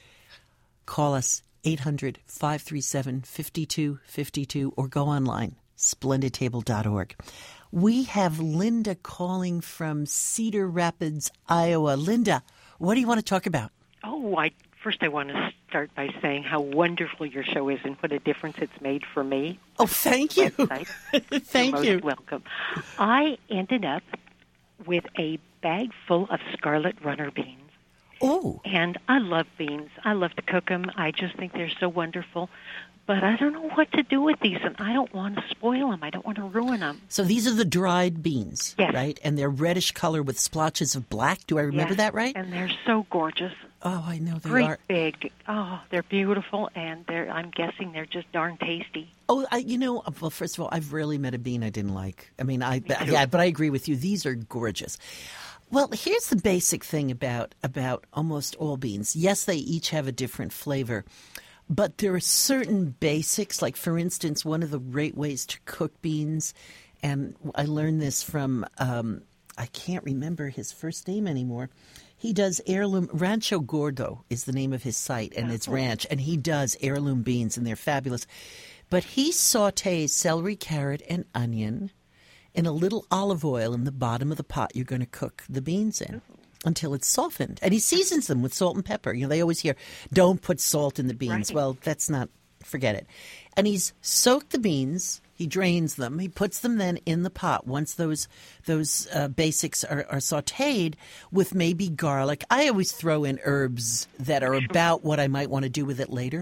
Speaker 2: Call us eight hundred, five three seven, five two five two or go online, splendid table dot org. We have Linda calling from Cedar Rapids, Iowa. Linda, what do you want to talk about?
Speaker 13: Oh, I first I want to start by saying how wonderful your show is and what a difference it's made for me.
Speaker 2: Oh, thank you. Thank
Speaker 13: You're
Speaker 2: you.
Speaker 13: most welcome. I ended up with a bag full of scarlet runner beans.
Speaker 2: Oh.
Speaker 13: And I love beans. I love to cook them. I just think they're so wonderful. But I don't know what to do with these, and I don't want to spoil them. I don't want to ruin them.
Speaker 2: So these are the dried beans,
Speaker 13: Yes.
Speaker 2: right? And they're reddish color with splotches of black. Do I remember
Speaker 13: Yes,
Speaker 2: that right?
Speaker 13: And they're so gorgeous.
Speaker 2: Oh, I know they
Speaker 13: Great
Speaker 2: are.
Speaker 13: big. Oh, they're beautiful, and they're. I'm guessing they're just darn tasty.
Speaker 2: Oh, I, you know, well, first of all, I've rarely met a bean I didn't like. I mean, I yeah, but I agree with you. These are gorgeous. Well, here's the basic thing about about almost all beans. Yes, they each have a different flavor, but there are certain basics. Like, for instance, one of the great ways to cook beans, and I learned this from um, I can't remember his first name anymore. He does heirloom. Rancho Gordo is the name of his site, and it's ranch, and he does heirloom beans, and they're fabulous. But he sautés celery, carrot, and onion in a little olive oil in the bottom of the pot you're going to cook the beans in until it's softened. And he seasons them with salt and pepper. You know, they always hear, don't put salt in the beans.
Speaker 13: Right.
Speaker 2: Well, that's not, forget it. And he's soaked the beans. He drains them. He puts them then in the pot once those those uh, basics are, are sautéed with maybe garlic. I always throw in herbs that are about what I might want to do with it later.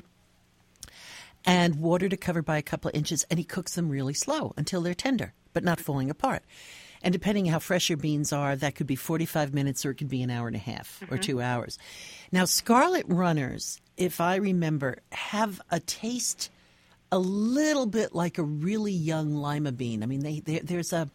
Speaker 2: And water to cover by a couple of inches. And he cooks them really slow until they're tender, but not falling apart. And depending how fresh your beans are, that could be forty-five minutes or it could be an hour and a half or two hours. Now, Scarlet Runners, if I remember, have a taste a little bit like a really young lima bean. I mean, they, they there's a,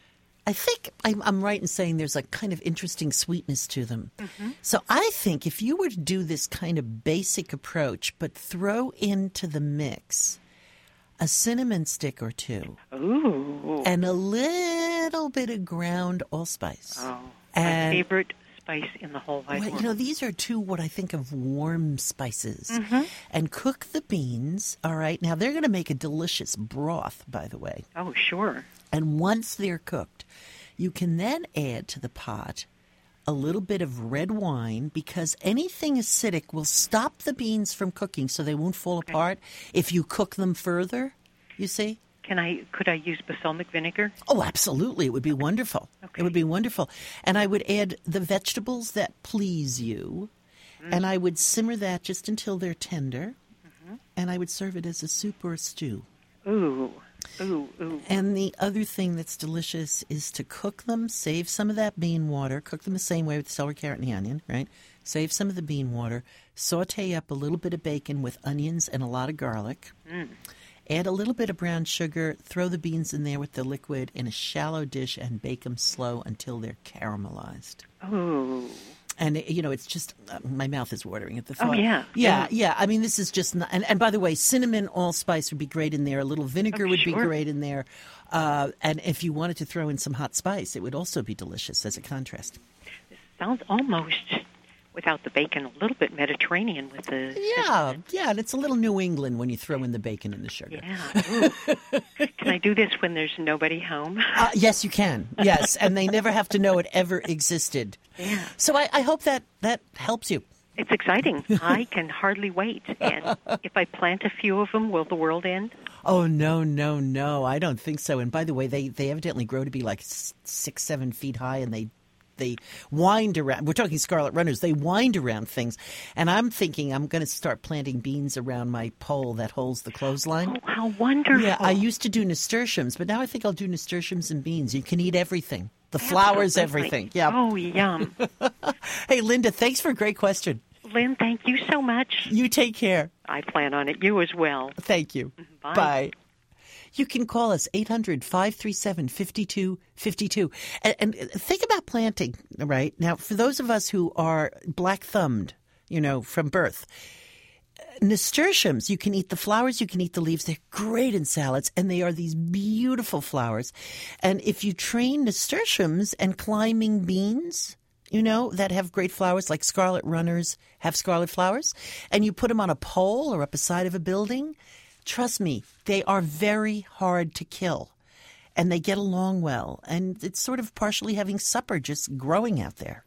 Speaker 2: I think I'm, I'm right in saying there's a kind of interesting sweetness to them.
Speaker 13: Mm-hmm.
Speaker 2: So I think if you were to do this kind of basic approach, but throw into the mix a cinnamon stick or two,
Speaker 13: Ooh.
Speaker 2: and a little bit of ground allspice.
Speaker 13: Oh,
Speaker 2: and,
Speaker 13: my favorite spice in the whole wide
Speaker 2: well,
Speaker 13: world.
Speaker 2: you know, these are two what I think of warm spices.
Speaker 13: Mm-hmm.
Speaker 2: And cook the beans, all right? Now, they're going to make a delicious broth, by the way.
Speaker 13: Oh, sure.
Speaker 2: And once they're cooked, you can then add to the pot a little bit of red wine because anything acidic will stop the beans from cooking so they won't fall
Speaker 13: Okay.
Speaker 2: apart if you cook them further, you see?
Speaker 13: Can I? Could I use balsamic vinegar?
Speaker 2: Oh, absolutely. It would be wonderful.
Speaker 13: Okay.
Speaker 2: It would be wonderful. And I would add the vegetables that please you,
Speaker 13: Mm.
Speaker 2: and I would simmer that just until they're tender,
Speaker 13: Mm-hmm.
Speaker 2: and I would serve it as a soup or a stew.
Speaker 13: Ooh, ooh, ooh.
Speaker 2: And the other thing that's delicious is to cook them, save some of that bean water, cook them the same way with the celery, carrot, and the onion, right? Save some of the bean water, saute up a little bit of bacon with onions and a lot of garlic.
Speaker 13: Mm.
Speaker 2: Add a little bit of brown sugar, throw the beans in there with the liquid in a shallow dish, and bake them slow until they're caramelized.
Speaker 13: Ooh.
Speaker 2: And, you know, it's just, uh, my mouth is watering at the
Speaker 13: Oh,
Speaker 2: thought.
Speaker 13: yeah.
Speaker 2: Yeah,
Speaker 13: Yeah.
Speaker 2: yeah. I mean, this is just, not, and, and by the way, cinnamon allspice would be great in there. A little vinegar
Speaker 13: Oh,
Speaker 2: would be
Speaker 13: sure.
Speaker 2: great in there. Uh, and if you wanted to throw in some hot spice, it would also be delicious as a contrast.
Speaker 13: Sounds almost, without the bacon, a little bit Mediterranean with the
Speaker 2: Yeah,
Speaker 13: cinnamon.
Speaker 2: yeah. And it's a little New England when you throw in the bacon and the sugar.
Speaker 13: Yeah. Ooh. Can I do this when there's nobody home?
Speaker 2: Uh, yes, you can. Yes, and they never have to know it ever existed.
Speaker 13: Yeah.
Speaker 2: So I, I hope that that helps you.
Speaker 13: It's exciting. I can hardly wait. And if I plant a few of them, will the world end?
Speaker 2: Oh, no, no, no. I don't think so. And by the way, they, they evidently grow to be like s- six, seven feet high, and they they wind around. We're talking Scarlet Runners. They wind around things. And I'm thinking I'm going to start planting beans around my pole that holds the clothesline.
Speaker 13: Oh, how wonderful.
Speaker 2: Yeah, I used to do nasturtiums, but now I think I'll do nasturtiums and beans. You can eat everything. The flowers,
Speaker 13: Absolutely.
Speaker 2: everything. Yeah.
Speaker 13: Oh, yum.
Speaker 2: Hey, Linda, thanks for a great question.
Speaker 13: Lynn, thank you so much.
Speaker 2: You take care.
Speaker 13: I plan on it. You as well.
Speaker 2: Thank you.
Speaker 13: Bye.
Speaker 2: Bye. You can call us eight hundred, five three seven, five two five two. And, and think about planting, right? Now, for those of us who are black-thumbed, you know, from birth, nasturtiums, you can eat the flowers, you can eat the leaves. They're great in salads, and they are these beautiful flowers. And if you train nasturtiums and climbing beans, you know, that have great flowers, like Scarlet Runners have scarlet flowers, and you put them on a pole or up a side of a building, trust me, they are very hard to kill. And they get along well. And it's sort of partially having supper just growing out there.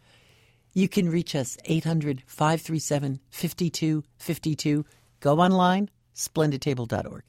Speaker 2: You can reach us, eight hundred, five three seven, five two five two. Go online, splendid table dot org.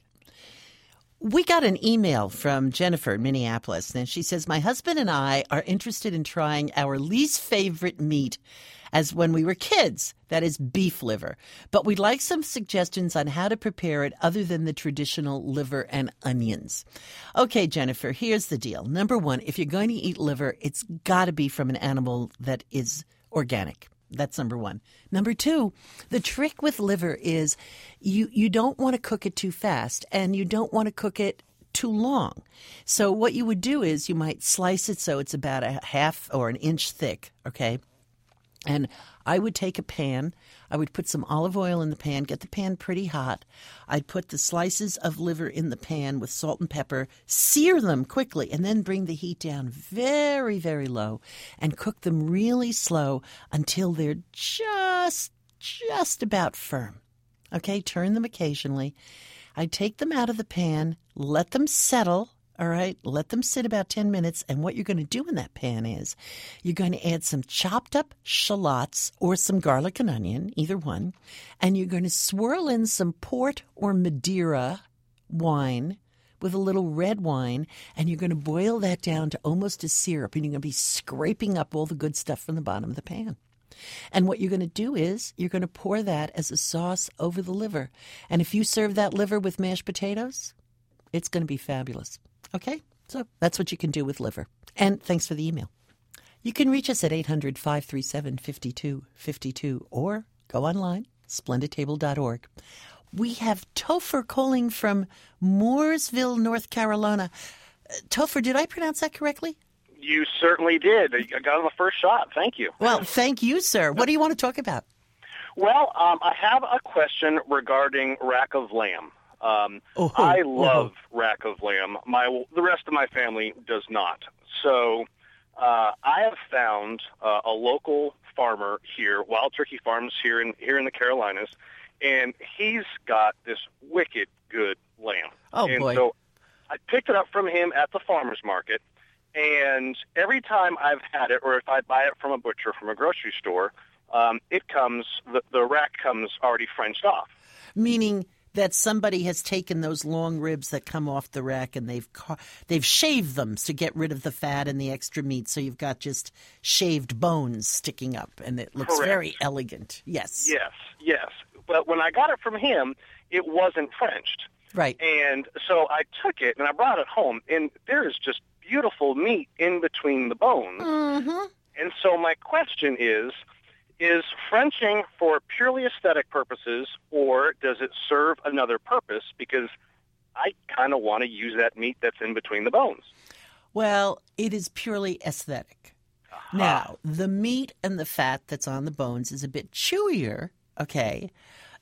Speaker 2: We got an email from Jennifer in Minneapolis, and she says, my husband and I are interested in trying our least favorite meat as when we were kids, that is beef liver. But we'd like some suggestions on how to prepare it other than the traditional liver and onions. Okay, Jennifer, here's the deal. Number one, if you're going to eat liver, it's got to be from an animal that is organic. That's number one. Number two, the trick with liver is you, you don't want to cook it too fast, and you don't want to cook it too long. So what you would do is you might slice it so it's about a half or an inch thick, okay? And I would take a pan. I would put some olive oil in the pan, get the pan pretty hot. I'd put the slices of liver in the pan with salt and pepper, sear them quickly, and then bring the heat down very, very low and cook them really slow until they're just, just about firm. Okay, turn them occasionally. I'd take them out of the pan, let them settle, All right, let them sit about ten minutes, and what you're going to do in that pan is you're going to add some chopped up shallots or some garlic and onion, either one, and you're going to swirl in some port or Madeira wine with a little red wine, and you're going to boil that down to almost a syrup, and you're going to be scraping up all the good stuff from the bottom of the pan. And what you're going to do is you're going to pour that as a sauce over the liver. And if you serve that liver with mashed potatoes, it's going to be fabulous. Okay? So that's what you can do with liver. And thanks for the email. You can reach us at eight hundred, five three seven, five two five two or go online, splendid table dot org. We have Topher calling from Mooresville, North Carolina. Uh, Topher, did I pronounce that correctly?
Speaker 14: You certainly did. I got on the first shot. Thank you.
Speaker 2: Well, thank you, sir. What do you want to talk about?
Speaker 14: Well, um, I have a question regarding rack of lamb. Um,
Speaker 2: oh,
Speaker 14: I love oh. rack of lamb. My the rest of my family does not. So uh, I have found uh, a local farmer here, Wild Turkey Farms here in here in the Carolinas, and he's got this wicked good lamb.
Speaker 2: Oh
Speaker 14: and
Speaker 2: boy!
Speaker 14: So I picked it up from him at the farmer's market, and every time I've had it, or if I buy it from a butcher from a grocery store, um, it comes the, the rack comes already Frenched off.
Speaker 2: Meaning that somebody has taken those long ribs that come off the rack and they've ca- they've shaved them to get rid of the fat and the extra meat, so you've got just shaved bones sticking up, and it looks
Speaker 14: Correct.
Speaker 2: very elegant. Yes.
Speaker 14: Yes, yes. But when I got it from him, it wasn't Frenched.
Speaker 2: Right.
Speaker 14: And so I took it and I brought it home, and there is just beautiful meat in between the bones.
Speaker 2: Mm-hmm.
Speaker 14: And so my question is, is Frenching for purely aesthetic purposes, or does it serve another purpose? Because I kind of want to use that meat that's in between the bones.
Speaker 2: Well, it is purely aesthetic. Uh-huh. Now, the meat and the fat that's on the bones is a bit chewier, okay,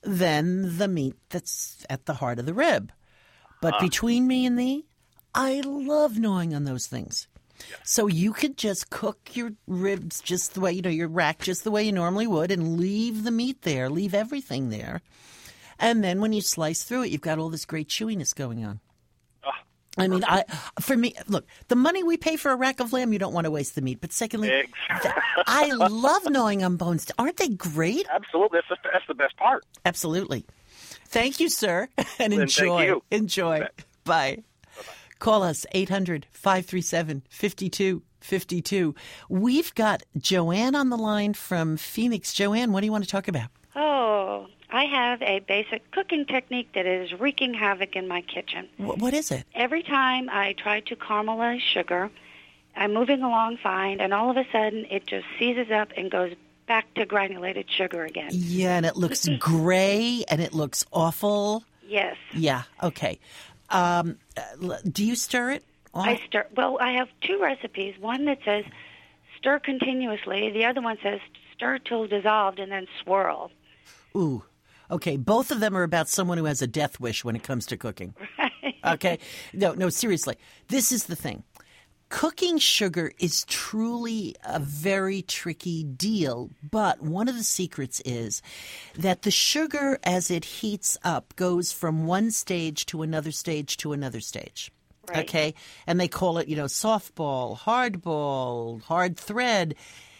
Speaker 2: than the meat that's at the heart of the rib. But uh-huh. between me and thee, I love gnawing on those things. Yeah. So you could just cook your ribs just the way, you know, your rack just the way you normally would, and leave the meat there, leave everything there. And then when you slice through it, you've got all this great chewiness going on.
Speaker 14: Uh,
Speaker 2: I mean, I for me, look, the money we pay for a rack of lamb, you don't want to waste the meat. But secondly,
Speaker 14: exactly.
Speaker 2: I love gnawing on bones. Aren't they great?
Speaker 14: Absolutely. That's the, that's the best part.
Speaker 2: Absolutely. Thank you, sir. And
Speaker 14: Then
Speaker 2: enjoy.
Speaker 14: Thank you.
Speaker 2: Enjoy.
Speaker 14: Bye.
Speaker 2: Bye. Call us, eight hundred, five three seven, five two five two. We've got Joanne on the line from Phoenix. Joanne, what do you want to talk about?
Speaker 15: Oh, I have a basic cooking technique that is wreaking havoc in my kitchen.
Speaker 2: Wh- what is it?
Speaker 15: Every time I try to caramelize sugar, I'm moving along fine, and all of a sudden it just seizes up and goes back to granulated sugar again.
Speaker 2: Yeah, and it looks gray, and it looks awful.
Speaker 15: Yes.
Speaker 2: Yeah, okay. Um, do you stir it? On?
Speaker 15: I stir. Well, I have two recipes. One that says stir continuously. The other one says stir till dissolved and then swirl.
Speaker 2: Ooh. Okay, both of them are about someone who has a death wish when it comes to cooking.
Speaker 15: Right.
Speaker 2: Okay? No, no, seriously. This is the thing. Cooking sugar is truly a very tricky deal, but one of the secrets is that the sugar, as it heats up, goes from one stage to another stage to another stage.
Speaker 15: Right.
Speaker 2: Okay? And they call it, you know, softball, hardball, hard thread.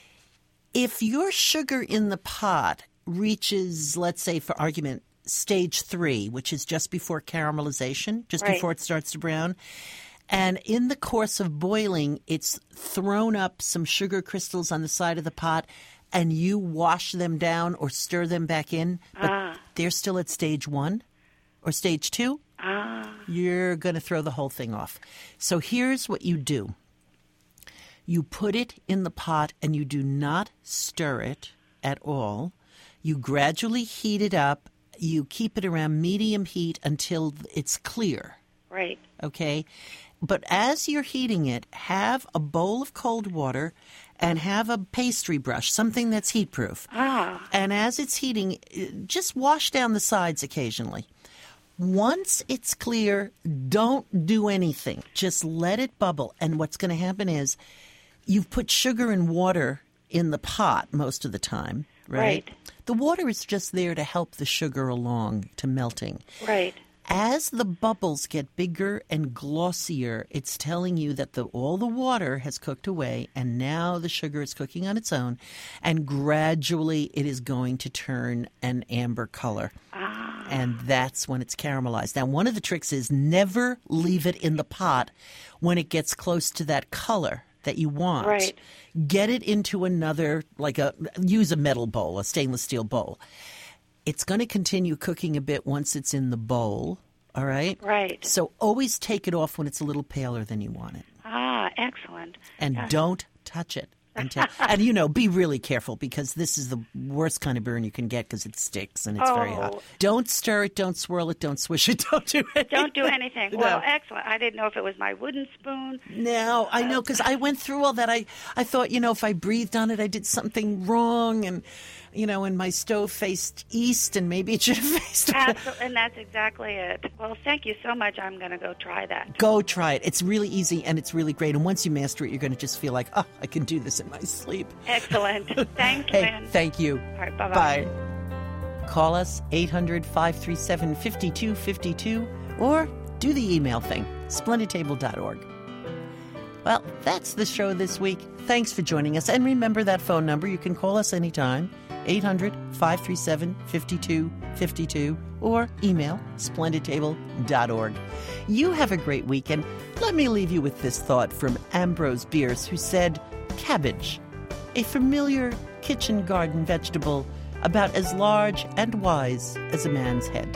Speaker 2: If your sugar in the pot reaches, let's say, for argument, stage three, which is just before caramelization, just
Speaker 15: right.
Speaker 2: before it starts to brown, and in the course of boiling, it's thrown up some sugar crystals on the side of the pot, and you wash them down or stir them back in, but
Speaker 15: ah.
Speaker 2: they're still at stage one or stage two,
Speaker 15: ah.
Speaker 2: you're going to throw the whole thing off. So here's what you do. You put it in the pot, and you do not stir it at all. You gradually heat it up. You keep it around medium heat until it's clear.
Speaker 15: Right.
Speaker 2: Okay? But as you're heating it, have a bowl of cold water and have a pastry brush, something that's heat-proof.
Speaker 15: Ah.
Speaker 2: And as it's heating, just wash down the sides occasionally. Once it's clear, don't do anything. Just let it bubble. And what's going to happen is you've put sugar and water in the pot most of the time, right?
Speaker 15: Right.
Speaker 2: The water is just there to help the sugar along to melting.
Speaker 15: Right.
Speaker 2: as the bubbles get bigger and glossier, it's telling you that the all the water has cooked away, and now the sugar is cooking on its own, and gradually it is going to turn an amber color.
Speaker 15: Ah.
Speaker 2: And that's when it's caramelized. Now, one of the tricks is never leave it in the pot when it gets close to that color that you want.
Speaker 15: Right.
Speaker 2: Get it into another, like a, use a metal bowl, a stainless steel bowl. It's going to continue cooking a bit once it's in the bowl, all right?
Speaker 15: Right.
Speaker 2: So always take it off when it's a little paler than you want it.
Speaker 15: Ah, excellent.
Speaker 2: And
Speaker 15: Yeah.
Speaker 2: don't touch it. Until, and, you know, be really careful because this is the worst kind of burn you can get because it sticks and it's very hot.
Speaker 15: Oh.
Speaker 2: Don't stir it, don't swirl it, don't swish it, don't do it.
Speaker 15: Don't do anything.
Speaker 2: No.
Speaker 15: Well, excellent. I didn't know if it was my wooden spoon.
Speaker 2: No, I know, because I went through all that. I, I thought, you know, if I breathed on it, I did something wrong. And, you know, and my stove faced east, and maybe it should have faced
Speaker 15: Absolutely, and that's exactly it. Well, thank you so much. I'm going to go try that.
Speaker 2: Go try it. It's really easy, and it's really great. And once you master it, you're going to just feel like, oh, I can do this in my sleep.
Speaker 15: Excellent. Thanks,
Speaker 2: Hey,
Speaker 15: Lynn.
Speaker 2: thank you.
Speaker 15: All right, bye-bye.
Speaker 2: Bye. Call us, eight hundred, five three seven, five two five two, or do the email thing, splendid table dot org. Well, that's the show this week. Thanks for joining us. And remember that phone number. You can call us anytime, eight hundred, five three seven, five two five two, or email splendid table dot org. You have a great weekend. Let me leave you with this thought from Ambrose Bierce, who said, cabbage, a familiar kitchen garden vegetable about as large and wise as a man's head.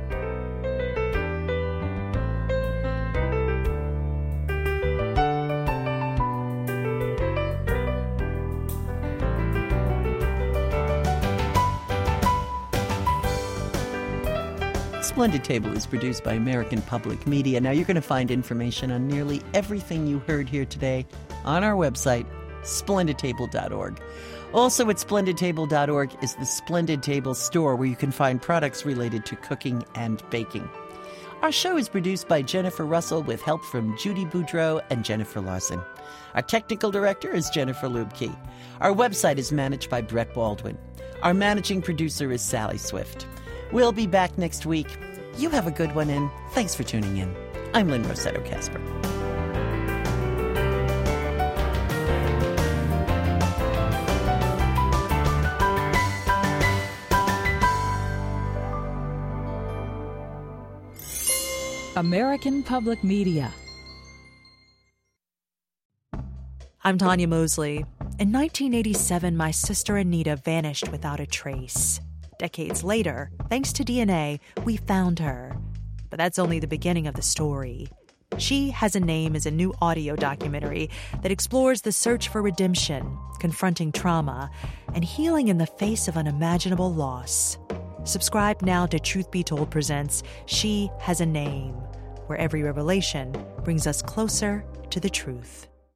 Speaker 2: Splendid Table is produced by American Public Media. Now, you're going to find information on nearly everything you heard here today on our website, splendid table dot org. Also at splendid table dot org is the Splendid Table store, where you can find products related to cooking and baking. Our show is produced by Jennifer Russell with help from Judy Boudreau and Jennifer Larson. Our technical director is Jennifer Lubke. Our website is managed by Brett Baldwin. Our managing producer is Sally Swift. We'll be back next week. You have a good one, and thanks for tuning in. I'm Lynn Rossetto Kasper.
Speaker 16: American Public Media.
Speaker 17: I'm Tanya Mosley. In nineteen eighty-seven, my sister Anita vanished without a trace. Decades later, thanks to D N A, we found her. But that's only the beginning of the story. She Has a Name is a new audio documentary that explores the search for redemption, confronting trauma, and healing in the face of unimaginable loss. Subscribe now to Truth Be Told presents She Has a Name, where every revelation brings us closer to the truth.